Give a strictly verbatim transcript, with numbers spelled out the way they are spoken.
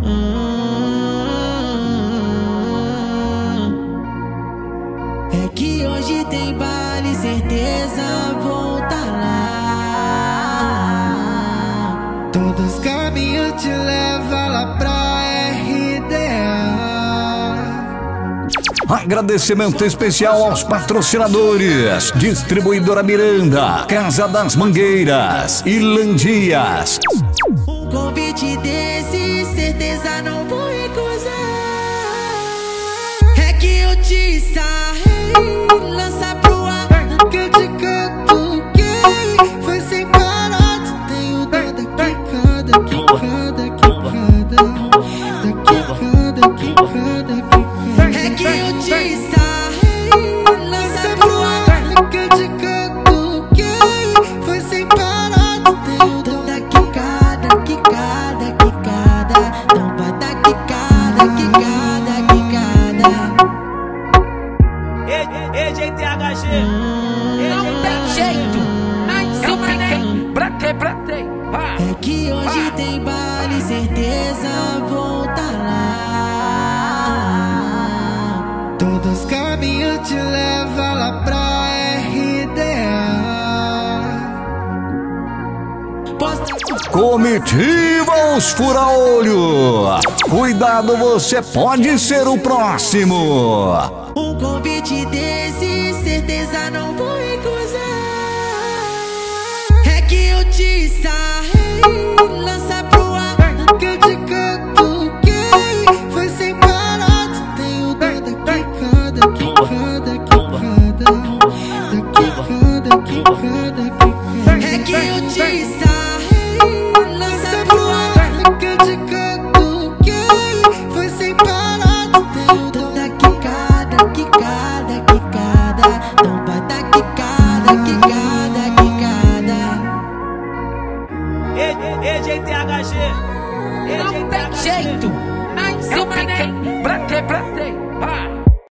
É que hoje tem baile, certeza vou tá lá. Todos os caminhos te levam lá pra R D A. Agradecimento especial aos patrocinadores: Distribuidora Miranda, Casa das Mangueiras e Landias. Um convite desse, certeza não vou recusar. É que eu te sarrei, lança pro ar. Que eu te canto, quem foi sem parar. Tu tem o dó da quicada, quicada, quicada, da quicada, quicada, quicada. É que eu te sarrei, lança pro ar. Que eu te canto, quem foi sem parar. Tu tem o dó da quicada, quicada, quicada. Tampa da quicada, quicada, quicada. E J T H G. Não tem jeito. Ai, eu fiquei, bratei, bratei. É que hoje tem baile, certeza vou tá lá. Todos os caminhos te levam lá pra R D A. Posta Comitiva os fura-olho. Cuidado, você pode ser o próximo. um convite desse, certeza não vou recusar. É que eu te sarrei, lança pro ar. Que eu te canto, quem foi sem parar. Tu tem o dó da quicada, quicada, quicada, da quicada, quicada, quicada. É que eu te sarrei, lança pro ar. Que eu te canto, quem foi sem parar. Tu tem o dó Da quicada, quicada, quicada. Tampa da quicada, quicada, quicada. E J T H G. Não tem jeito. Ai, eu fiquei, bratei, bratei.